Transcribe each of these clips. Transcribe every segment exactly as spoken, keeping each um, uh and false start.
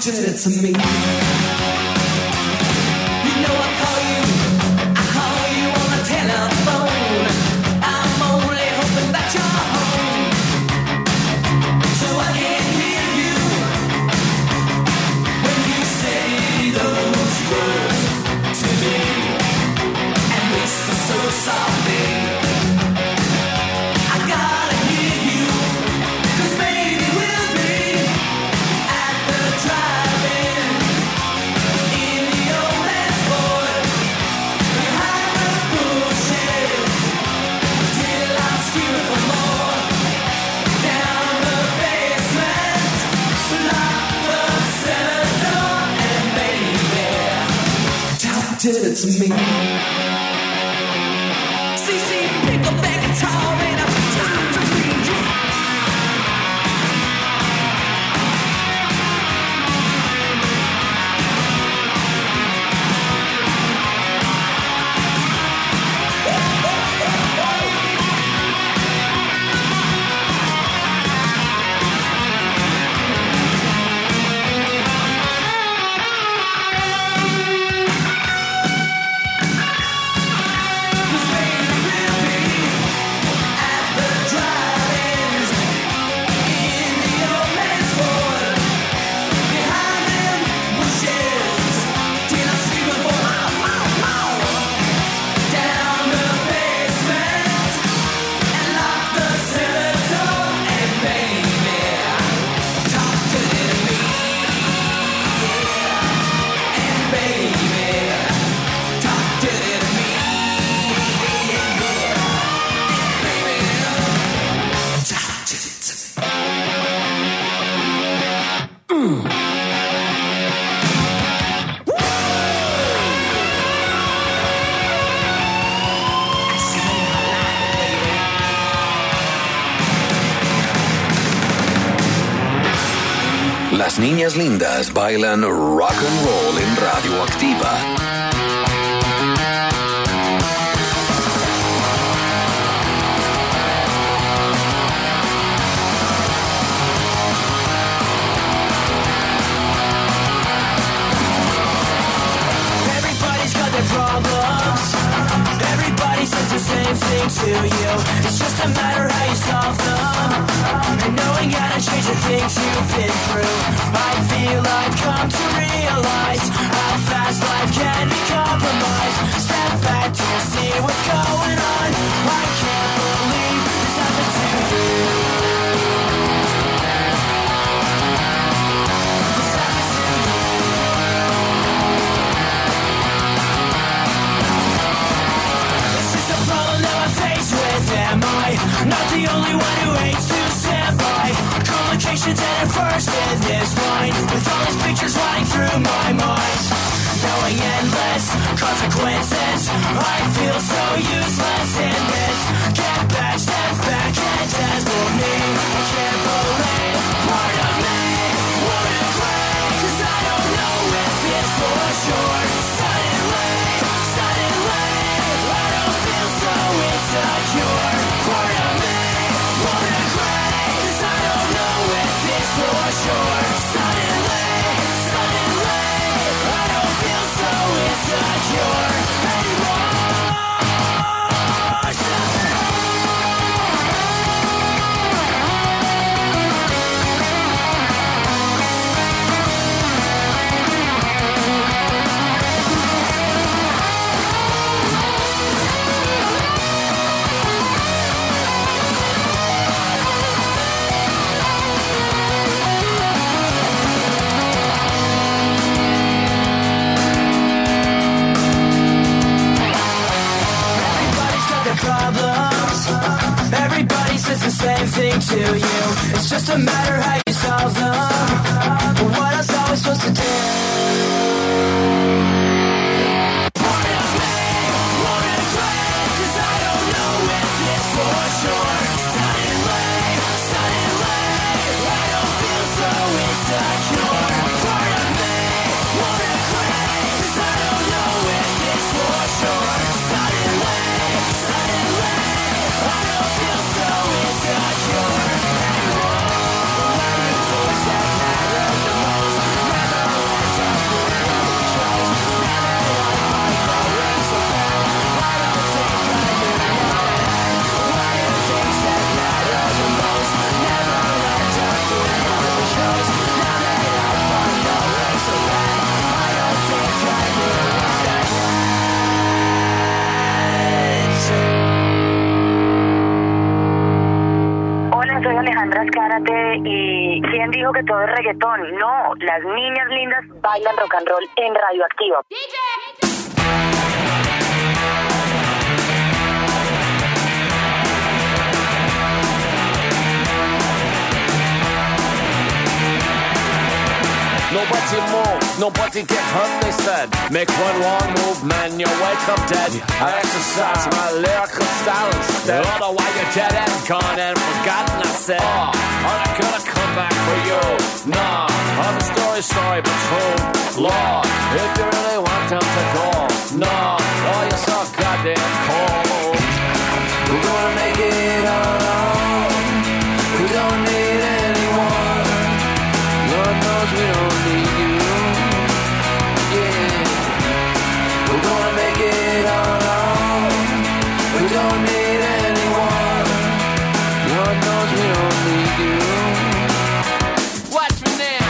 did it to me. You know I call you, I call you on the telephone. I'm only hoping that you're home, so I can hear you when you say those words to me, and whisper so softly. I gotta hear you, 'cause maybe we'll be at the drive-in in the old man's Ford, behind the bushes, till I'm screaming for more. Down the basement, lock the cellar door, and baby, Tom did it to me. C C, pick up that guitar and I'm time to read you. Las niñas lindas bailan rock and roll en Radioactiva. Everybody's got their problems. Everybody says the same thing to you. It's just a matter how you solve them, and knowing how to change the things you've been through. I feel I've come to realize how fast life can be compromised. Step back to see what's going on. I can't believe this happened to you. This happened to you. It's just a problem that I'm faced with. Am I not the only one who hates to stand by complications at first in this line, with all these pictures running through my mind, knowing endless consequences? I feel so useless in this. Get back, step back, and test for me. I can't believe part of me would agree, 'cause I don't know if it's for sure. Suddenly, suddenly, I don't feel so insecure. Part of me would agree, 'cause I don't know if it's for sure. Suddenly, suddenly, I don't feel so insecure anymore. So Ey, ¿quién dijo que todo es reggaetón? No, las niñas lindas bailan rock and roll en Radioactiva. D J. Nobody move, nobody get hurt, they said. Make one wrong move, man, you wake up dead. I exercise my lyrical style instead. I don't know why you're dead and gone and forgotten, I said. Oh, I'm not gonna come back for you. Nah, all the story's sorry but true. Lord, if you really want them to go. Nah, oh, you're so goddamn cold. We're gonna make it our own. We don't need anyone. Lord knows we don't need you. Yeah. We're gonna make it our own. We don't need anyone. Lord knows we don't need you. Watch me now.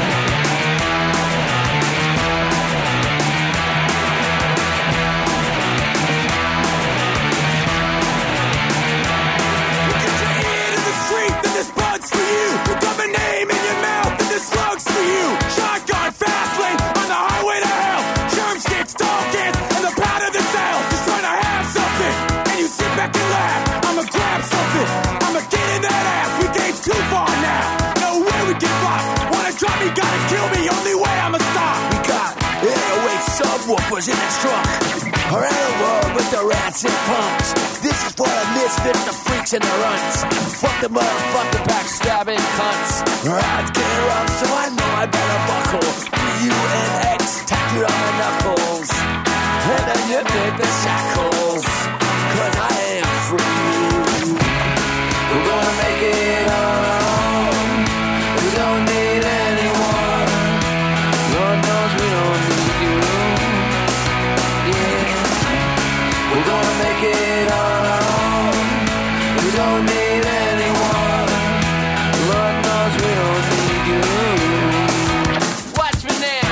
Get your ear to the street, then this bud's for you. You got my name in your mouth, and this slug's for you. Shotgun, fast lane, on the highway to hell. Germ sticks, dog dance, and the pound of the cells. Just trying to have something, and you sit back and laugh. I'ma grab something, I'ma get in that ass. We date's too far now, no way we can block. Wanna drop me, gotta kill me, only way I'ma stop. We got eight oh eight subwoofers in the trunk. Around the world with the rats and punks. This is for the misfits, the freaks and the runts. Fuck the motherfucking backstabbing cunts. I'd get rough, so I know I better buckle. U N X tattooed on my knuckles. And then you make the shackles. Cause I am free. We're gonna make it our own. We don't need anyone. Lord knows we don't need you. Yeah. We're gonna make it our own. We don't need anyone. Lord knows we don't need you. Watch me now.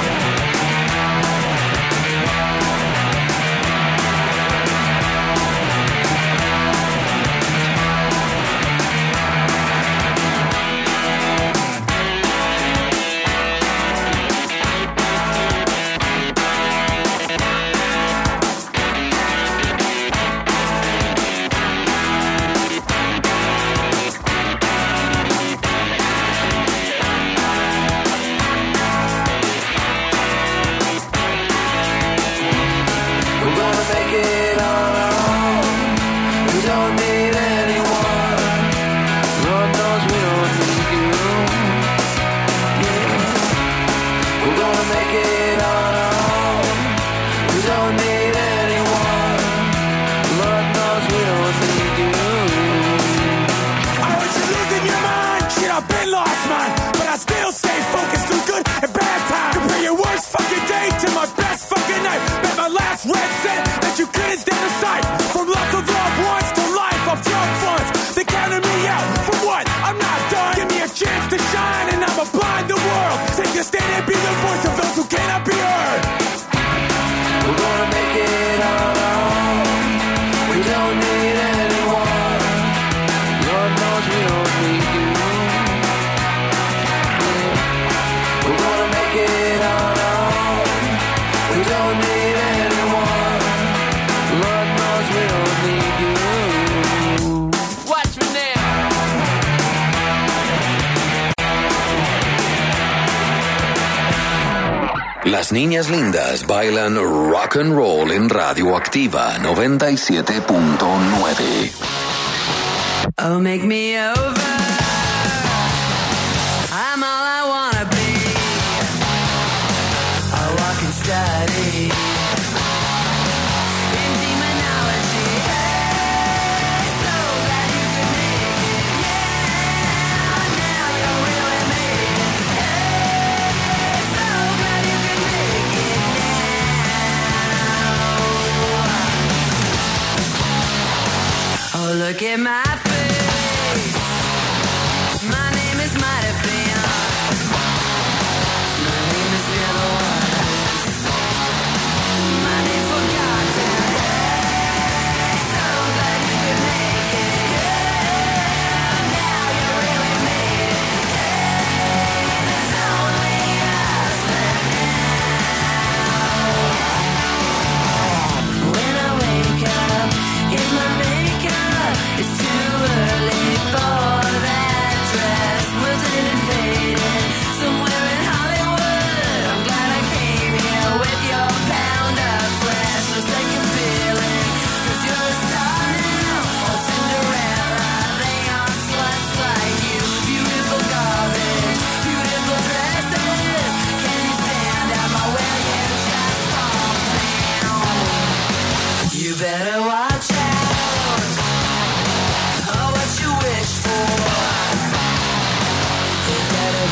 We're gonna make it our own. We don't need anyone. Lord knows we don't need you. Yeah. We're gonna make it our own. We don't need anyone. Lord knows we don't need you. I heard you losing your mind. Shit, I've been lost mine, but I still stay focused through good and bad times. Compare your worst fucking day to my best fucking night. Bet my last red cent that you couldn't stand the sight. From luck of loved ones to life of drug funds, they counted me out for what? I'm not done. Give me a chance to shine and I'ma blind the world. Take a stand and be the voice of those who cannot be heard. We're gonna make it our own. We don't need anyone. Lord knows we don't need you. Yeah. We're gonna make it our own. We don't need anyone. Lord knows we don't need you. Watch me now. Las niñas lindas bailan rock and roll en Radioactiva noventa y siete punto nueve. Oh, make me over. I'm all I wanna be. A walking study in demonology. Hey, so glad you could make it. Yeah, now you're really made it. Hey, so glad you could make it now. Oh, look at my face.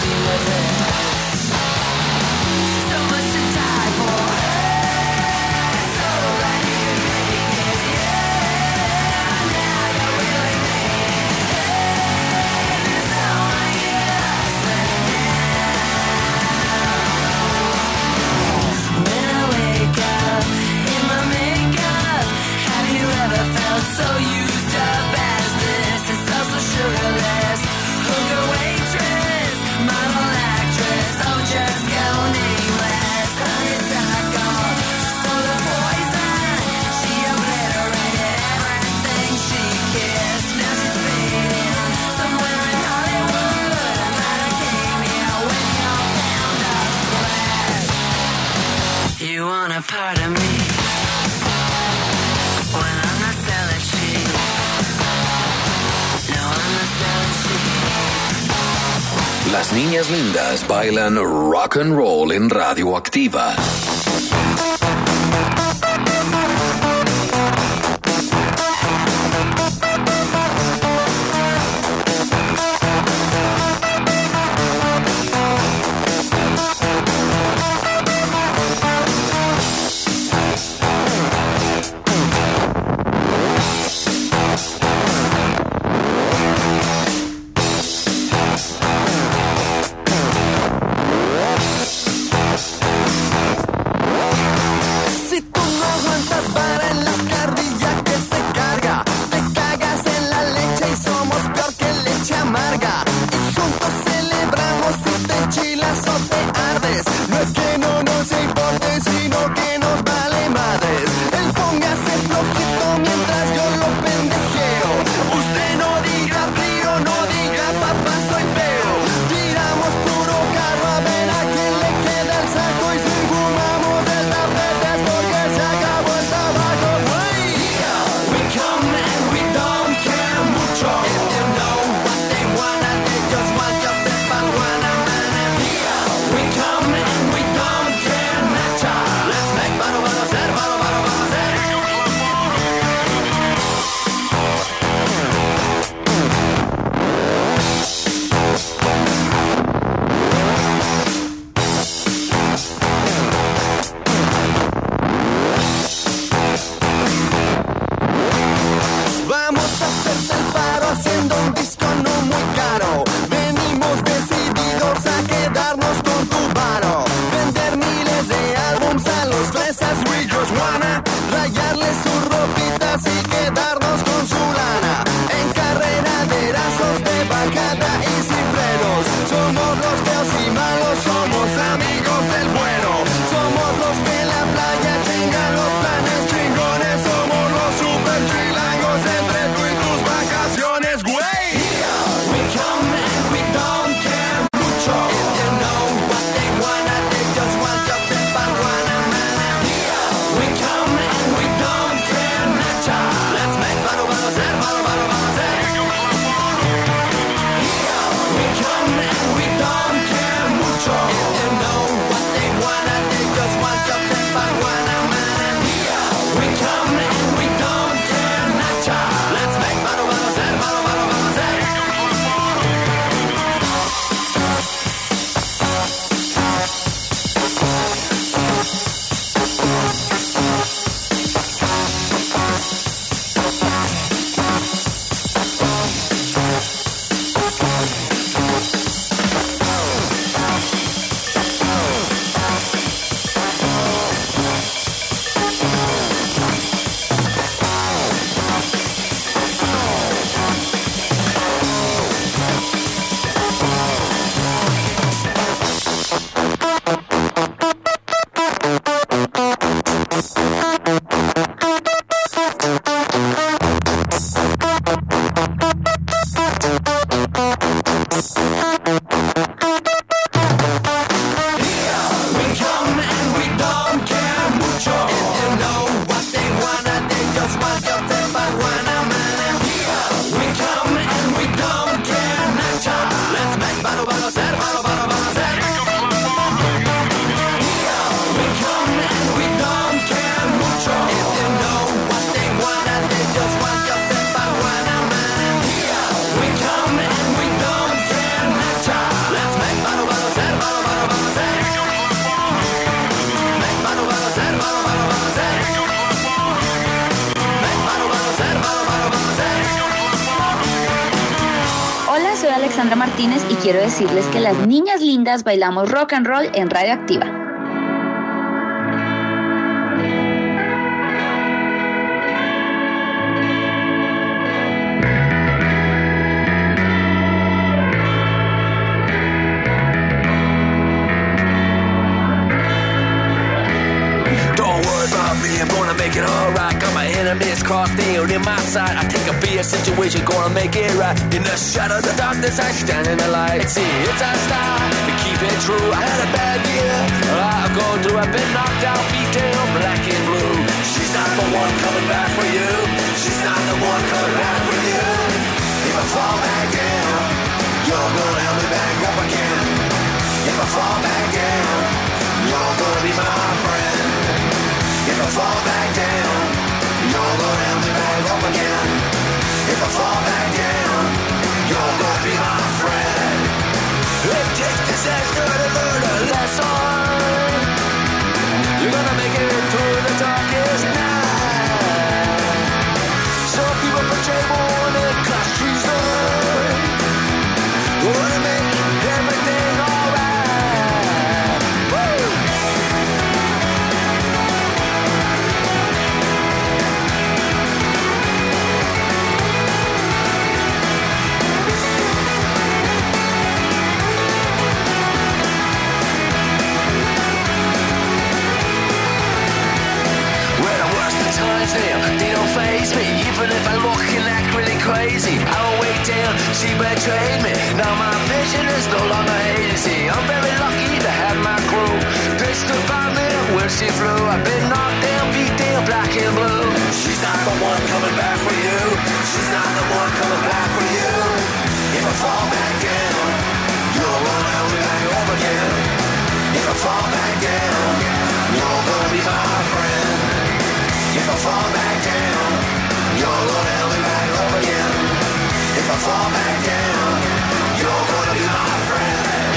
be with it. So much to die for. So glad you could make it. Yeah, now you really made it. There's only us now. When I wake up in my makeup, have you ever felt so used up as this? It's also sugarless. Hooker, waitress, model, actress, oh just go nameless. Honeysuckle, she sold her poison. She obliterated everything she kissed. Now she's fading somewhere in Hollywood. I might have came here with your pound of flesh. You want a part of me when I'm not selling shit. No, I'm not selling shit. Las niñas lindas bailan rock and roll en Radioactiva. Si tú no aguantas vara en la carrilla que se carga, te cagas en la leche y somos peor que leche amarga. Y juntos celebramos si te enchilas o te ardes. No es que no nos importe, sino que nos vale madres. Él póngase flojito mientras yo lo pendejeo. Usted no diga frío, no diga papá soy feo. Tiramos puro carro a ver a quién le queda el saco y si fumamos el tapete es porque se acabó el tabaco, güey. We come and we don't care mucho. If you know what they wanna, they just want your marijuana, man. We come and we don't care nacha. Let's make baro baro hacer, baro baro baro hacer. Vamos a hacerte el paro haciendo un disco no muy caro. Venimos decididos a quedarnos con tu varo. Vender miles de álbums a los fresas, we just wanna rayarles sus ropitas y quedarnos con su lana. En carrera de erazos de bajada y cifreros. Somos los feos y malos, somos amigos del bueno. Somos los que en la playa chingan los planes chingones. Somos los super chilangos entre tú y tus vacaciones, güey. We come and we don't care mucho. If you know what they wanna, they just want your marijuana, man. We come and we don't care nacha. Let's make baro baro hacer, baro baro baro hacer. We come and we don't care mucho. If you know what they wanna, they just want your marijuana, man. We come and we don't care nacha. Let's make baro baro hacer, baro baro baro hacer. Sandra Martínez y quiero decirles que las niñas lindas bailamos rock and roll en Radioactiva. I'm gonna make it alright. Got my enemies crossed out in my sight. I think I'll be a situation, gonna make it right. In the shadows of darkness, I stand in the light. See, it's our style to keep it true. I had a bad year, I'll go through. I've been knocked out, beat down, black and blue. She's not the one coming back for you. She's not the one coming back for you. If I fall back down, you're gonna help me back up again. If I fall back down, you're gonna be my friend. If I fall back down, you're gonna help me back up again. If I fall back down, you're gonna be my friend. It takes disaster to learn a lesson. You're gonna make it through the darkest night. Some people betray more than class treason. Gonna make everything alright. Woo! Times now, they don't faze me. Even if I look and act really crazy, I don't wait down, she betrayed me. Now my vision is no longer hazy. I'm very lucky to have my crew. They stood by me when she flew. I've been knocked down, beat down, black and blue. She's not the one coming back for you. She's not the one coming back for you. If I fall back down, you're gonna help me back up again. If I fall back down, you're gonna be my friend. If I fall back down, you're gonna help me back up again. If I fall back down, you're gonna be my friend.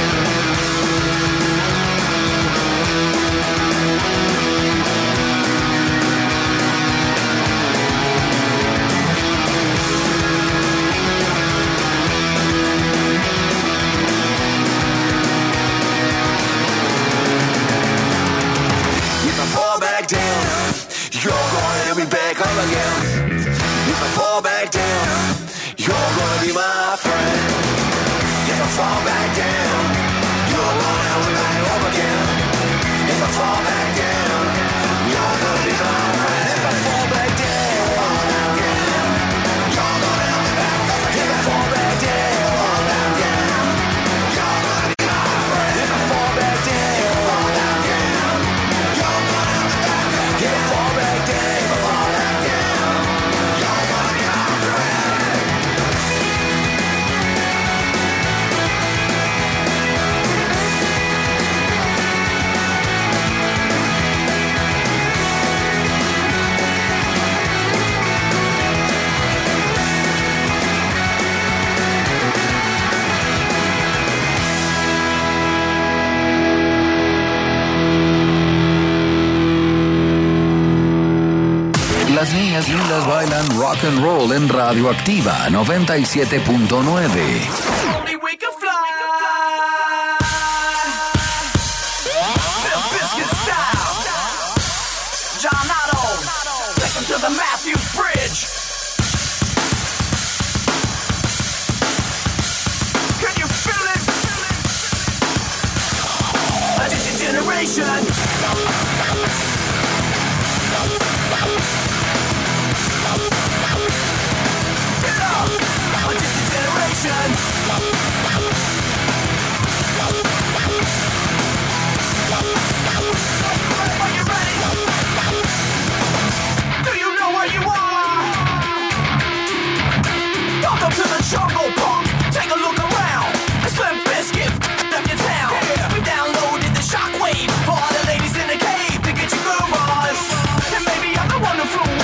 If I fall back down, you're gonna help me back up again. If I fall back down, you're gonna be my friend. If I fall back down, you're gonna help me back up again. If I fall back down, you're gonna be my friend. If I fall back down, you're gonna help me back up again. If I fall back down, you're gonna be my friend. If I fall back down, you're gonna help me back up again. If I fall back down, you're gonna be my friend. Las niñas lindas bailan rock and roll en Radioactiva noventa y siete punto nueve. Only we can fly. Limp Bizkit style. John Otto. Take him to the Matthews Bridge. Can you feel it? Addiction generation. Get up! Addiction generation. Are you ready? Do you know where you are? Welcome to the jungle, punk. Take a look around. It's Limp Bizkit up your town. Yeah. We downloaded the shockwave for all the ladies in the cave to get your groove on. And maybe I'm the one who flew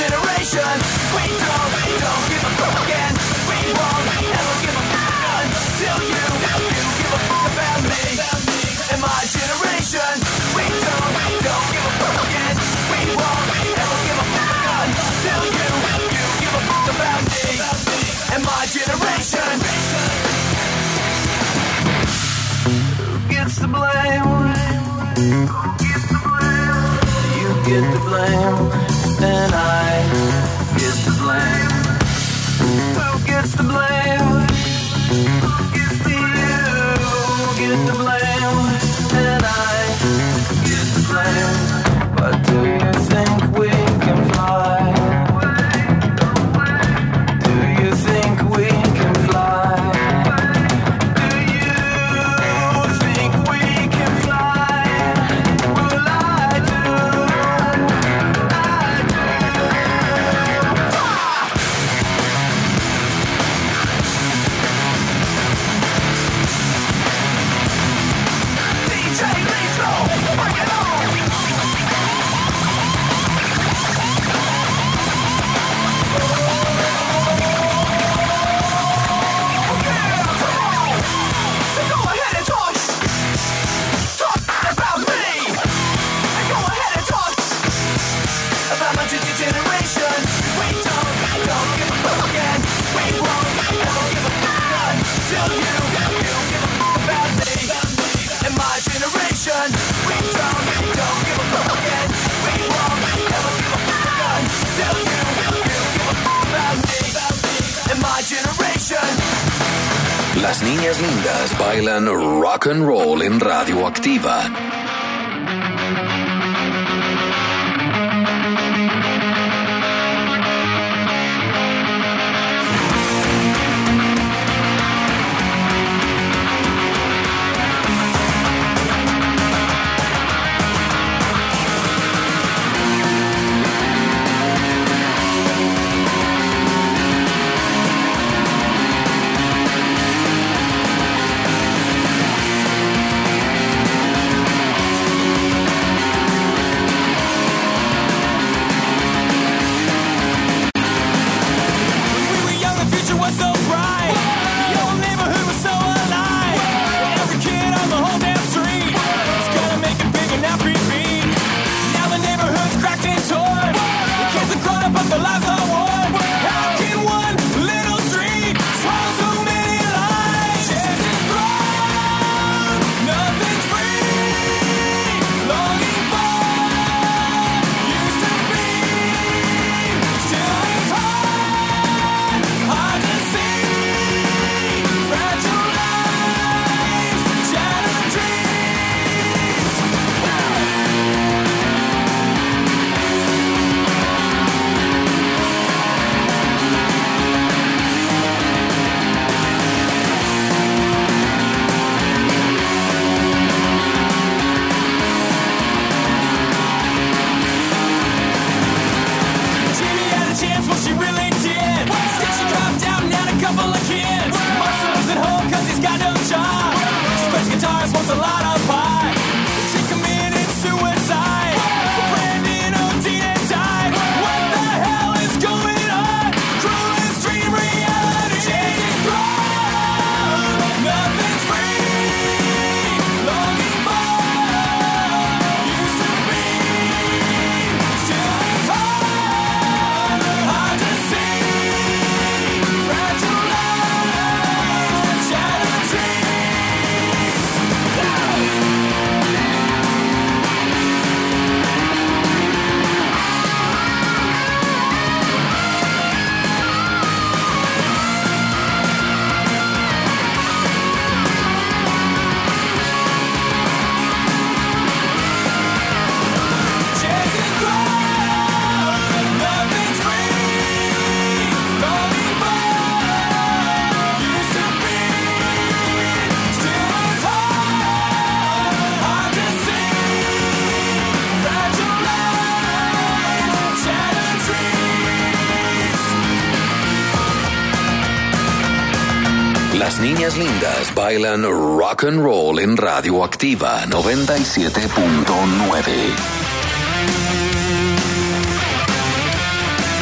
generation. We don't, we don't give a fuck again. We won't ever give a fuck until you, you give a fuck about me and my generation. We don't, we don't give a fuck again. We won't ever give a fuck until you, you give a fuck about me and my generation. Who gets the blame? You get the blame, and I get the blame. Who gets the blame? You get the blame, and I get the blame. But do you think we can fly? Do you think we can fly? Do you think we can fly? Well, I do. I do. D J Lethal, bring it on! So go ahead and talk, talk about me. And go ahead and talk about my g- generation. We don't, don't give a fuck again. We won't ever give a fuck until you, you give a fuck about me and my generation. We don't, don't give a fuck again. We won't ever give a fuck until you, you give a fuck about me and my generation. Las niñas lindas bailan rock and roll en Radioactiva. Las niñas lindas bailan rock and roll en Radioactiva noventa y siete punto nueve.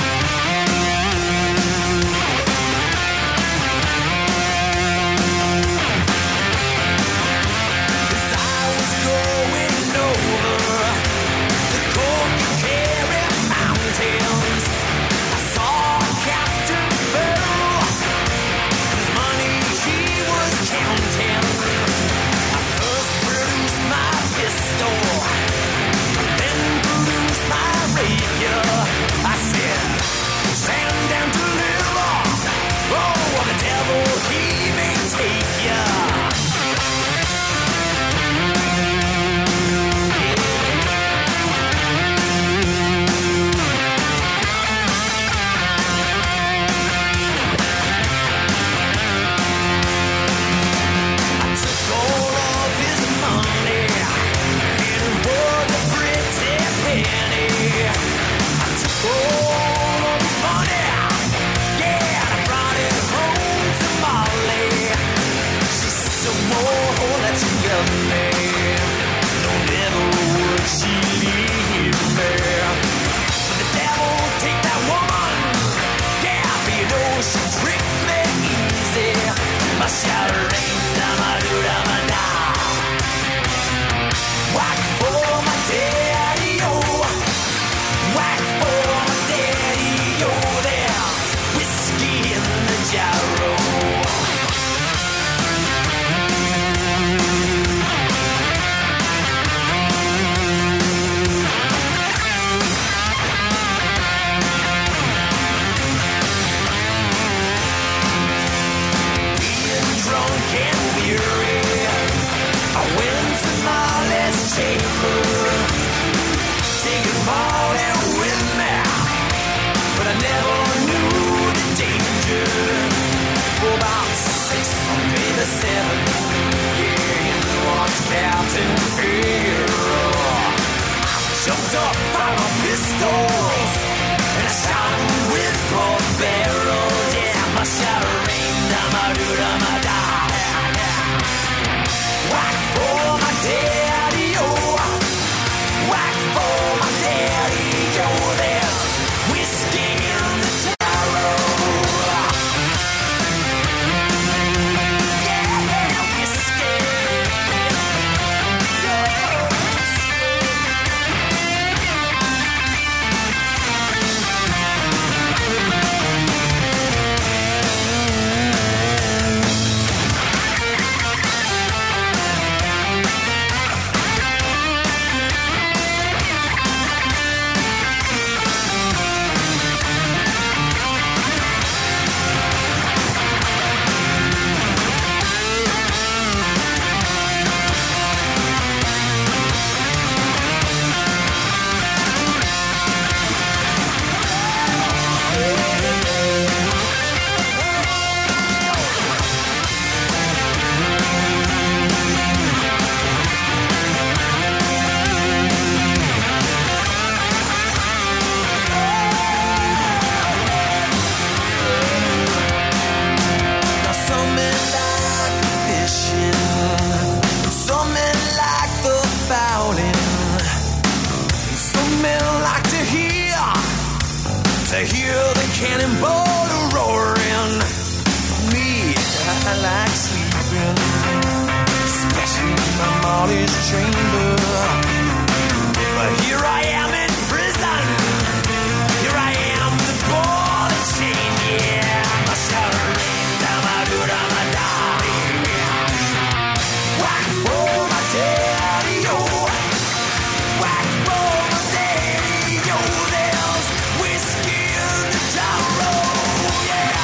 to hear the cannonball roaring. Me, I like sleeping, especially in my Molly's chamber. But here I am in prison. Here I am, the ball and chain. Yeah, I'm a surrender, my dura, my daddy. Whack for my daddy, yo. Whack for my daddy, yo. There's whiskey in the tarot, yeah.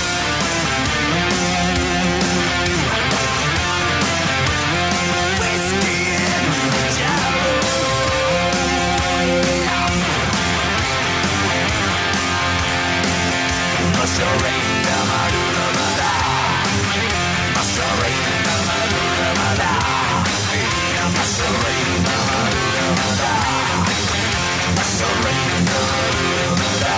Whiskey in the tarot, yeah. My surrender, my dura, my da. My surrender, my dura, my da. Yeah, my surrender, my dura, my da. My surrender, my dura, my da.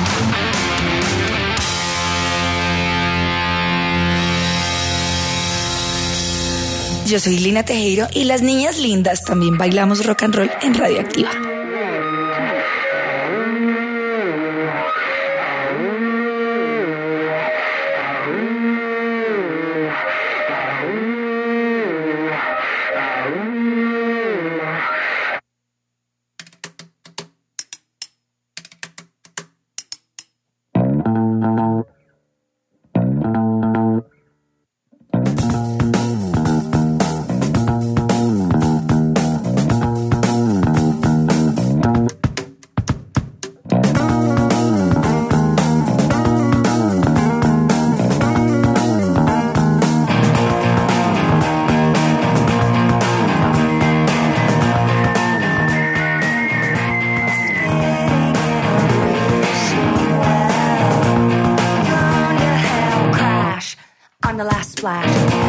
Yo soy Lina Tejero y las niñas lindas también bailamos rock and roll en Radioactiva. On the last splash.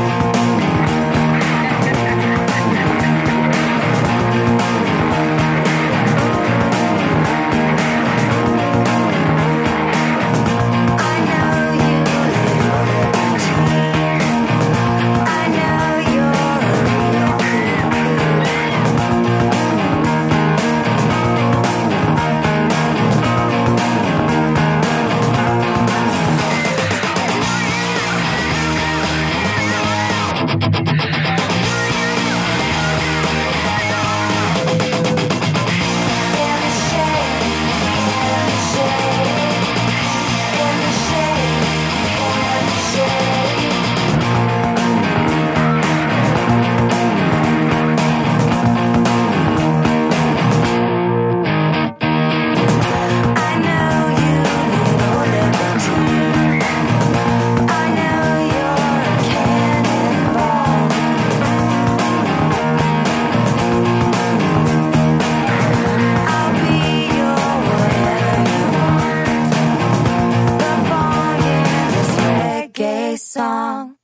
Song.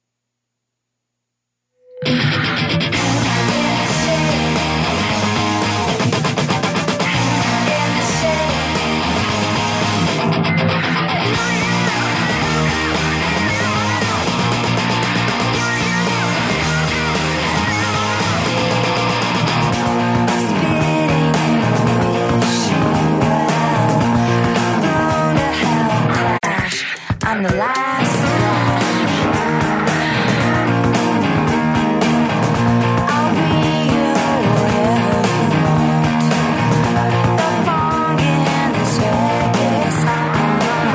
I'm the last I'll be your whatever you want. The funk in this reggae song.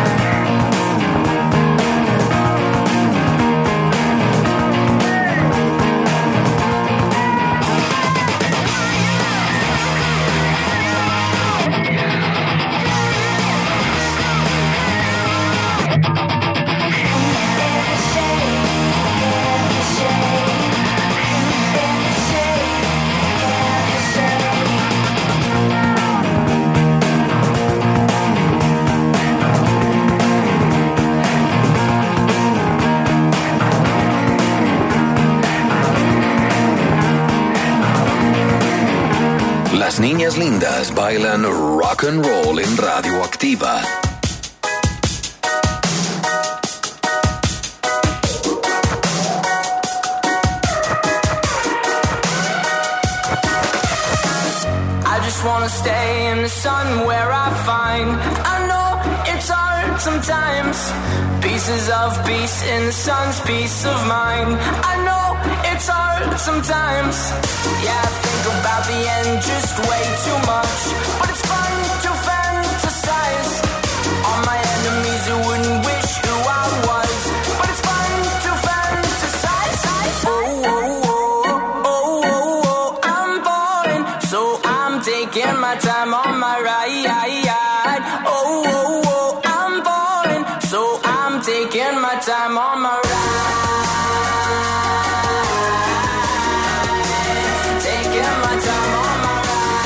Las niñas lindas bailan rock and roll en Radioactiva. I just wanna stay in the sun where I find I know sometimes. Pieces of peace in the sun's peace of mind. I know it's hard sometimes. Yeah, I think about the end just way too much. But it's fun to fantasize on my enemies who wouldn't wish who I was. But it's fun to fantasize. Oh, oh, oh, oh, oh, oh. I'm falling, so I'm taking my time on my ride. Oh, oh, oh, I'm falling, so I'm taking my time on my ride. Taking my time on my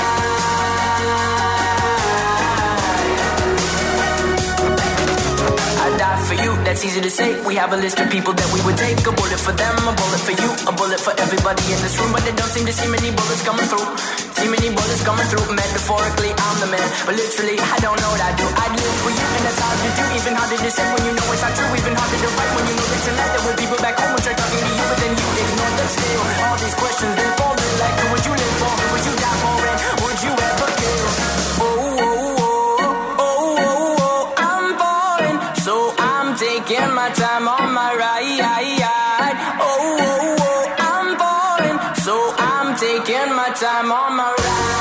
ride. I die for you, that's easy to say. We have a list of people that we would take. A bullet for them, a bullet for you, a bullet for everybody in this room. But they don't seem to see many bullets coming through. See many bullets coming through. Metaphorically, I'm the man, but literally, I don't know what I do. I live for you, and that's hard to do. Even harder to say when you know it's not true. Even harder to write when you know that tonight there were people back home who tried talking to you, but then you ignore them still. All these questions been falling like, who would you live for? Who would you die for? And would you ever kill? Oh, oh, oh, oh, oh, oh, I'm falling, so I'm taking my time on my ride. Oh, oh, oh, I'm falling, so I'm taking my time on my ride.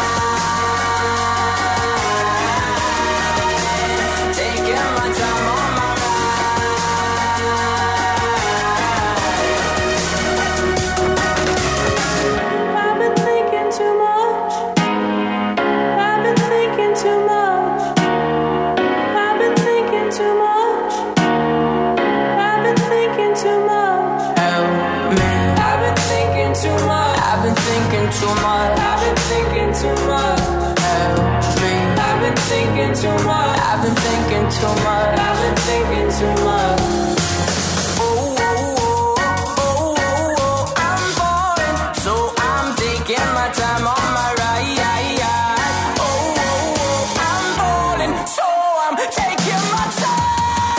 Taking my time on my ride. I've been thinking too much. I've been thinking too much. I've been thinking too much. I've been thinking too much. Help me. I've been thinking too much. I've been thinking too much. I've been thinking too much. Help me. I've been thinking too much. I've been thinking too much. I've been thinking too much. Oh, oh, oh, oh, oh, oh, I'm falling, so I'm taking my time on my ride. Oh, oh, oh, I'm falling, so I'm taking my time.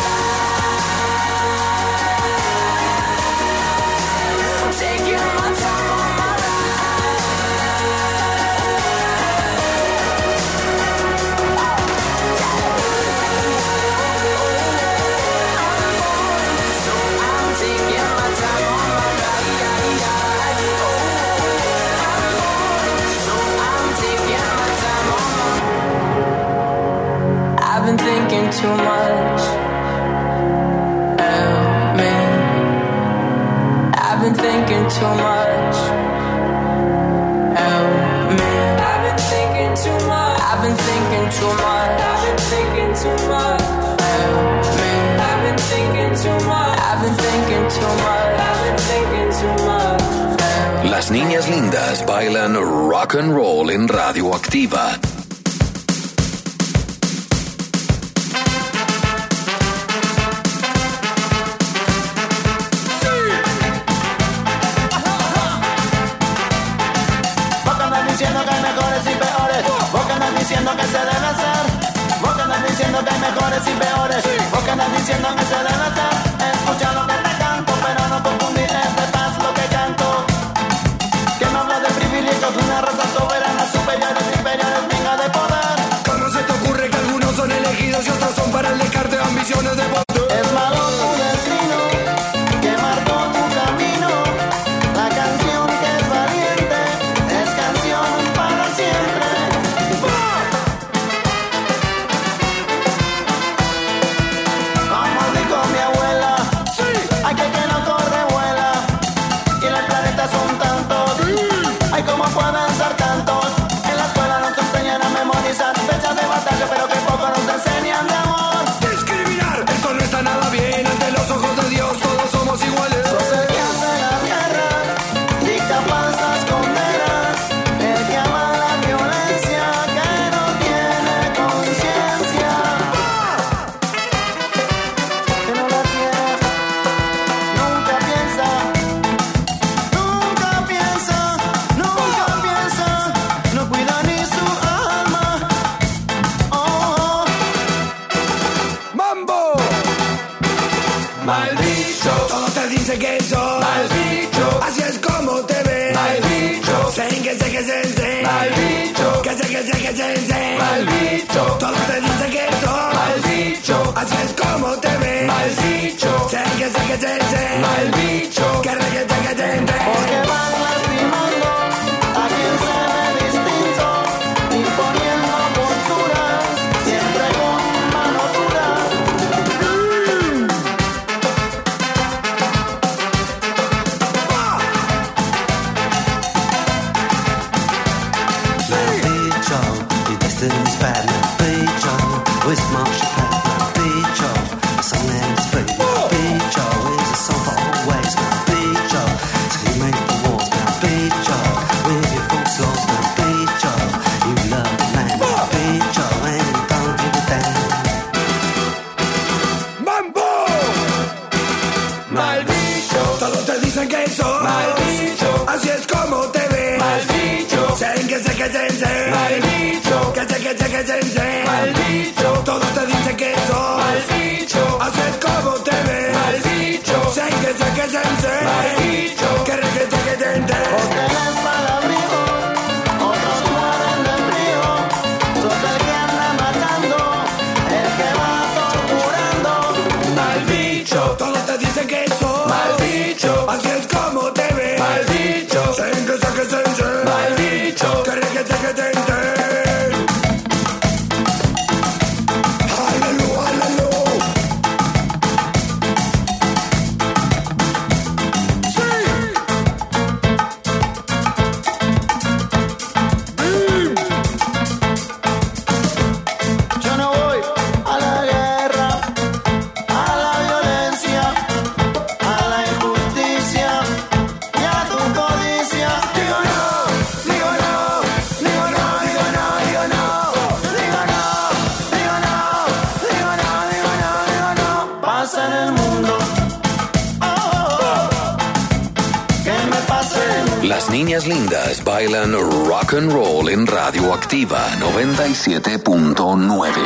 Taking my time on my thinking too much. Help me. I've been thinking too much. Help me. I've been thinking too much. I've been thinking too much. I've been thinking too much. Help me. I've been thinking too much. I've been thinking too much. I've been thinking too much. Las niñas lindas bailan rock and roll en Radioactiva. Diciendo que hay mejores y peores, vos que andas diciendo que se debe hacer, vos que andas diciendo que hay mejores y peores, vos que andas diciendo que se debe hacer, escucha lo que te canto, pero no confundir este paz lo que canto, que no habla de privilegios de una raza soberana, superiores, imperiales, venga de poder. ¿Cómo se te ocurre que algunos son elegidos y otros son para el descarte de ambiciones de poder? Es malo tu destino, que marcó tu camino, la canción que es valiente, es canción para siempre. Como dijo mi abuela, hay que que no corre vuela, y los planetas son tantos, ay cómo pueden ser tantos. En la escuela nos enseñan a memorizar fechas de batalla, pero que poco nos enseñan de amor. Discriminar, eso no está nada bien. Ante los ojos de Dios todos somos iguales. Sos el que hace la guerra, dicta falsas condenas, el que ama la violencia, que no tiene conciencia, que no la tiene, nunca piensa, nunca piensa, nunca piensa, no cuida ni su alma. Oh, ¡Mambo! mal bicho, Todos te dicen que sos mal bicho, así es como te ves. mal bicho, Sen que sé que se sé. mal bicho, Que sé que sé que se sé. mal bicho, Todos te dicen que sos mal bicho, así es como che, mal bicho, que requete que tente. Porque van lastimando a quien se ve distinto, imponiendo posturas, siempre con mano dura. Bicho, your destiny's bad. Bicho, with Marshall Platt. Bicho, a song that is free. Bicho is a song for always. Bicho, so you make the walls. Bicho, with your folks lost. Bicho, you love the land. Bicho, and you don't give a damn. ¡Mambo! Mal bicho, todos te dicen que soy mal bicho, así es como te ves. Mal bicho, sen que se que sen sen. Mal bicho, que se que se que sen sen. Mal bicho, todos te dicen que soy mal bicho, así es como te ves. Mal bicho, sen que se que sen sen. Mal bicho, que re que se que sen sen. Porque eres palabrijo, otros mueren de frío. Sos el que anda matando, el que va torturando. Mal bicho, todos te dicen que soy mal bicho, así es como te ves. Mal bicho, sen que se que sen sen. Mal bicho, que re que se que sen sen. Aleluya, aleluya. Yo no voy a la guerra, a la violencia, a la injusticia y a tu codicia. Digo no, digo no, digo no, digo no, digo no, Digo no, digo no, digo no, digo no, digo no. Pasa en el mundo. Oh, oh, oh. ¿Qué me pasa en el mundo? Las niñas lindas bailan rock and roll en Radioactiva noventa y siete punto nueve.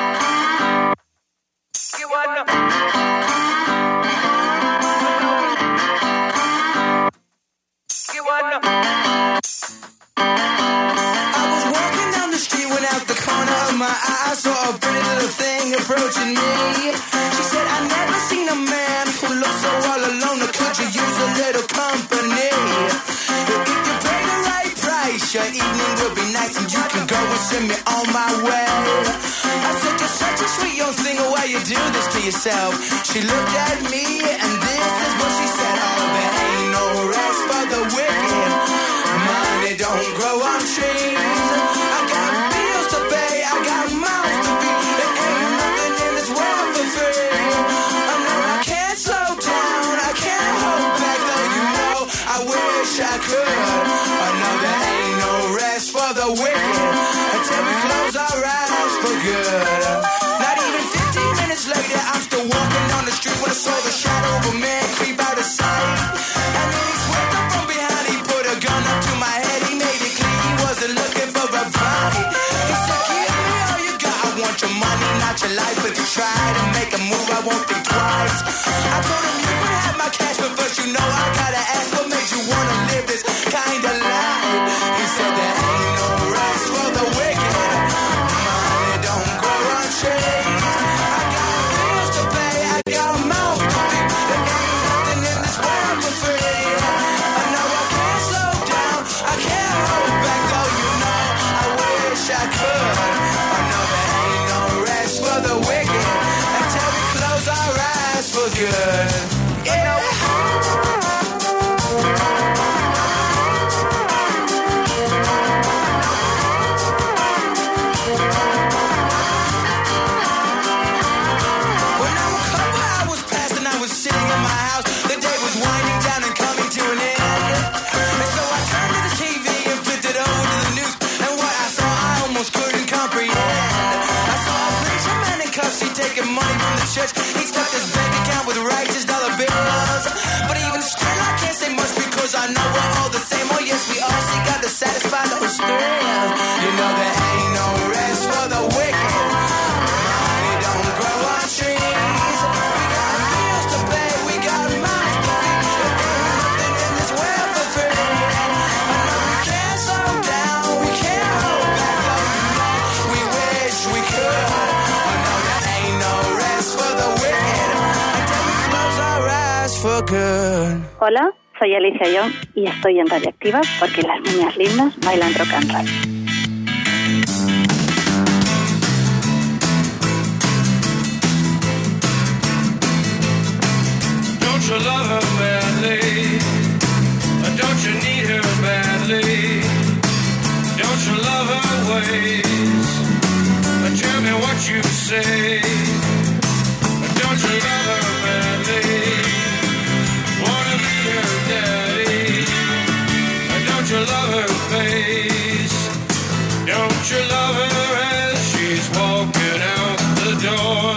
I was walking down the street when out the corner of my eye I saw a pretty little thing approaching me. She said, I never seen a man who looks so all alone. Or could you use a little company? If you pay the right price, your evening will be nice and you can go and send me on my way. I said, you're such a sweet young thing, why you do this to yourself? She looked at me and this is what she said. Oh, there ain't no rest for the wicked. Money don't grow on trees. I got bills to pay, I got mouths to feed. There ain't nothing in this world for free. I know I can't slow down, I can't hold back, though you know I wish I could. I know there ain't no rest for the wicked until we close our eyes for good. Not even fifteen minutes later, I'm still walking down the street when I saw the shadow of a man creep out of sight. And then he swept up from behind, he put a gun up to my head, he made it clear he wasn't looking for a fight. He said, give me all you got, I want your money, not your life. If you try to make a move, I won't think twice. I told him you could have my cash, but first you know I gotta ask, what made you wanna live this kind of life? He said there ain't no rest for the wicked. Money don't grow on trees. I got bills to pay, I got a mouth to feed. There ain't nothing in this world for free. I know I can't slow down, I can't hold back, though you know I wish I could. I know there ain't no rest for the wicked until we close our eyes for good. Yeah. When I was a couple hours past and I was sitting in my house, the day was winding down and coming to an end. And so I turned to the T V and flipped it over to the news, and what I saw I almost couldn't comprehend. I saw a preacher man in cuffs, he taking money from the church. He stuffed his bank account with righteous dollar bills. But even still I can't say much because I know we're all the same. Oh yes, we all seek out to satisfy those thrills. You know there ain't no rest for the wicked. Money don't grow on trees. We got bills to pay, we got mouths to feed. There ain't nothing in this world for free. I know we can't slow down, we can't hold back, though you know we wish we could. I know there ain't no rest for the wicked until we close our eyes for good. Hola, soy Alicia Young y estoy en Radioactiva porque las niñas lindas bailan rock and roll. Don't you love her badly? Don't you need her badly? Don't you love her ways? Tell me what you say. Don't you love her badly? Wanna be her daddy? Don't you love her face? Don't you love her as she's walking out the door?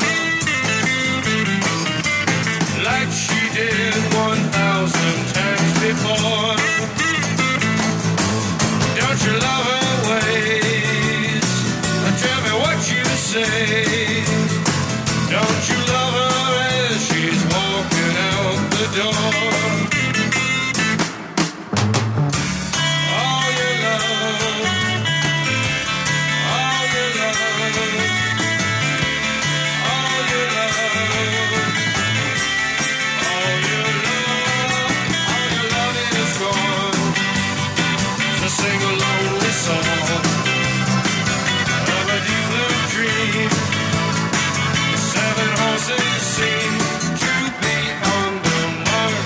Like she did one thousand times before. Don't you love her ways? Tell me what you say. Don't you love her as she's walking out the door? All your love, all your love, all your love, all your love, all your love is gone. So sing a lonely song of a deep blue dream. Seven horses seem to be on the mark.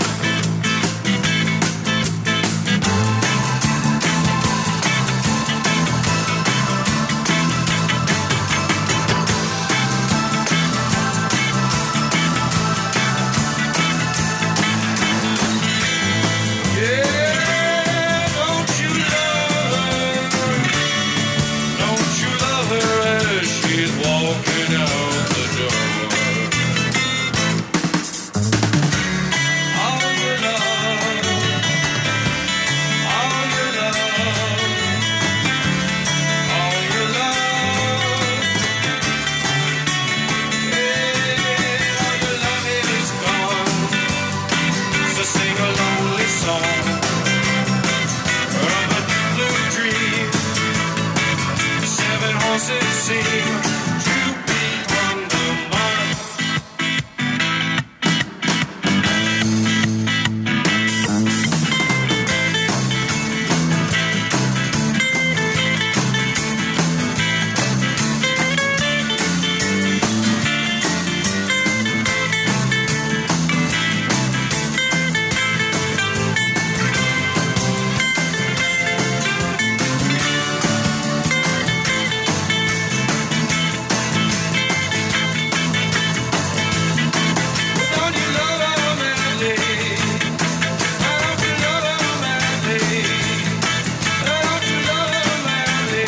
Yeah, don't you love her? Don't you love her as she's walking out the door? All your love, all your love, all your love. Yeah, all your love is gone. So sing a lonely song of a deep blue dream. Seven horses seem to be on the mark. Don't you love her madly? Don't you love her madly? Don't you love her madly?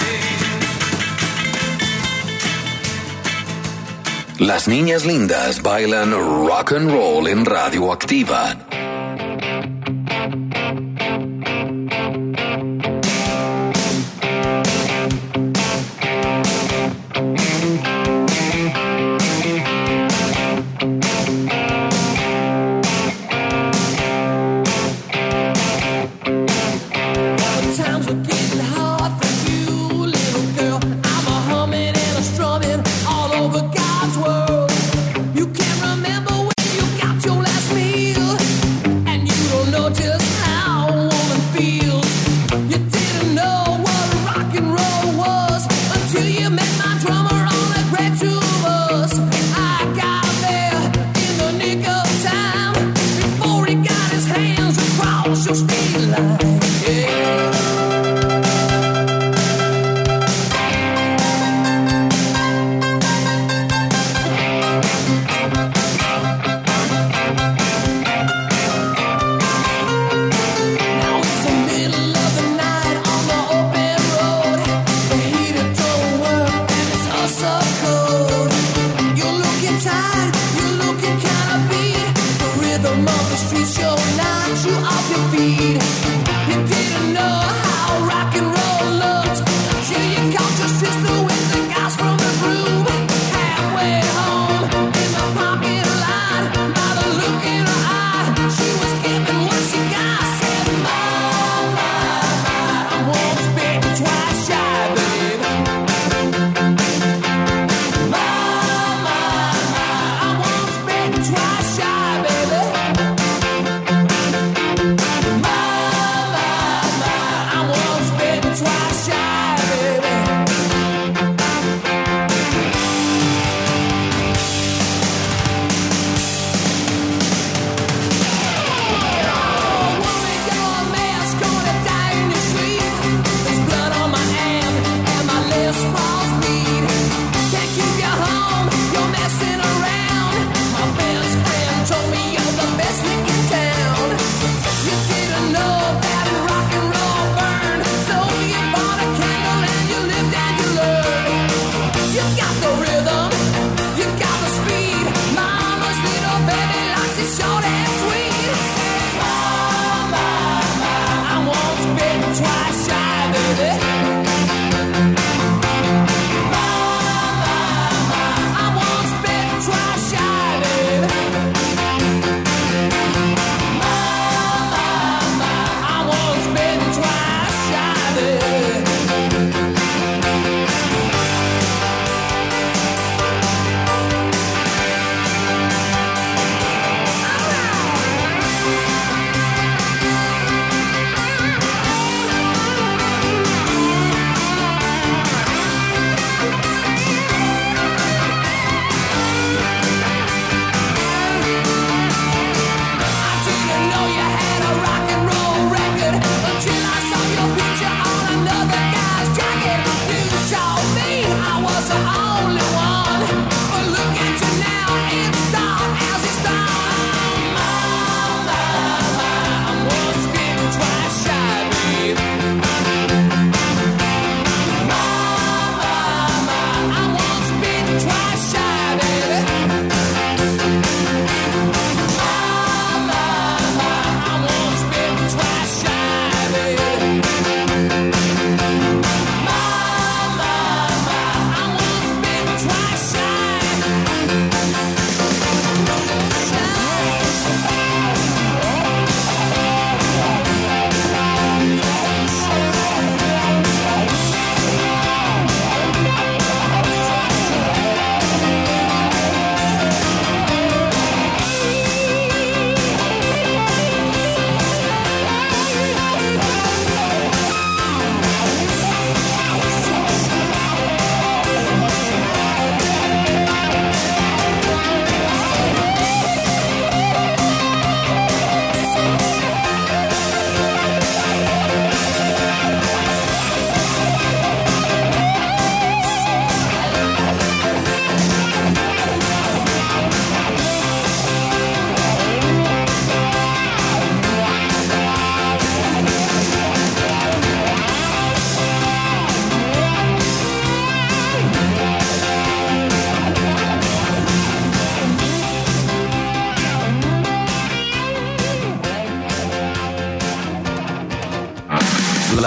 Las niñas lindas bailan rock and roll en Radioactiva. Times were getting hard for you, little girl. I'm a humming and a strumming all over God's world. You can't remember when you got your last meal.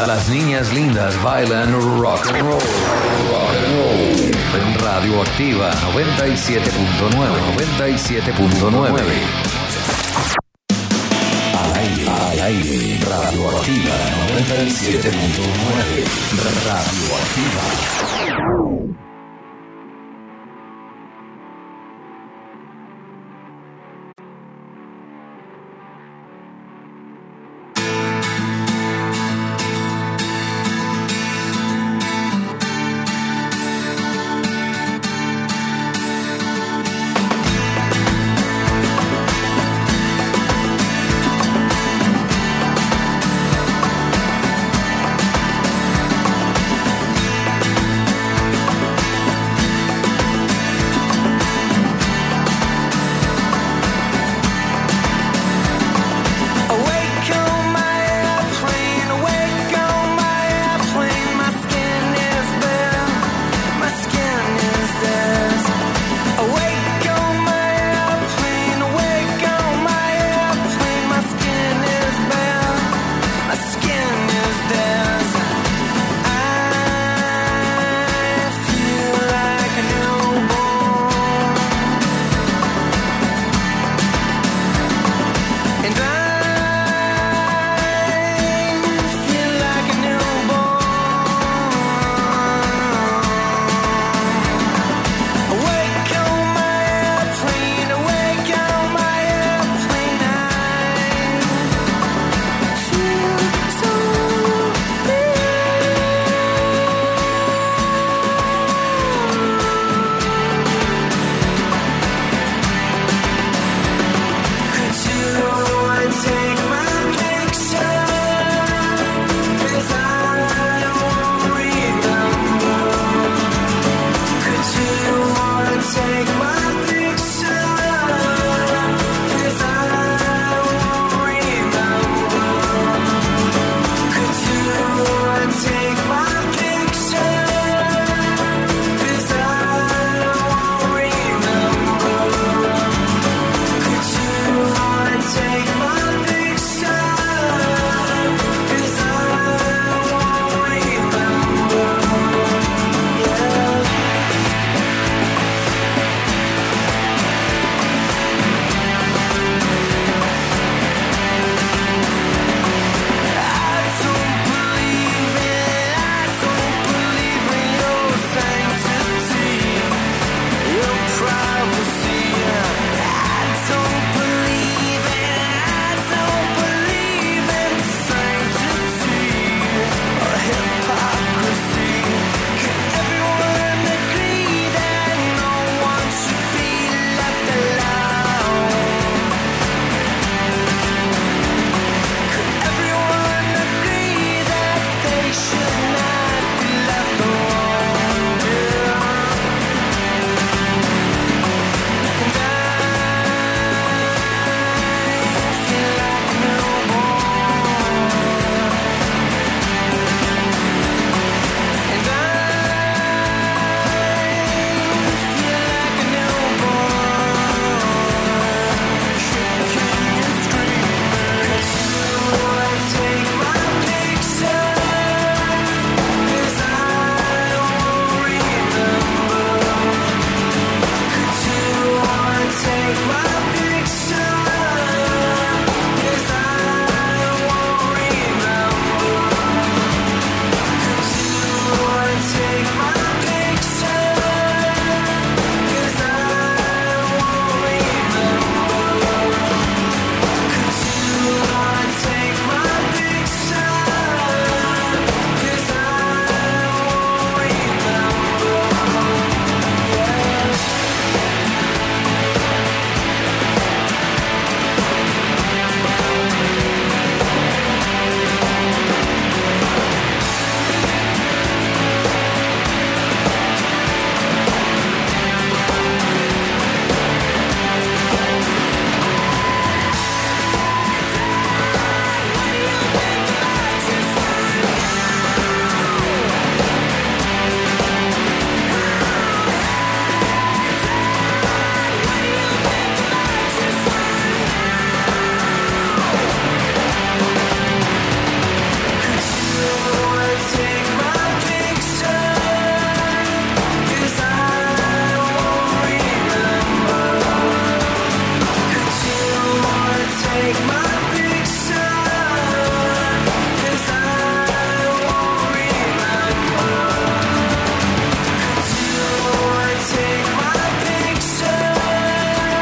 Las niñas lindas bailan rock and roll. Rock and roll. En Radioactiva noventa y siete punto nueve. noventa y siete punto nueve. Al aire, al aire. Radioactiva noventa y siete punto nueve. Radioactiva.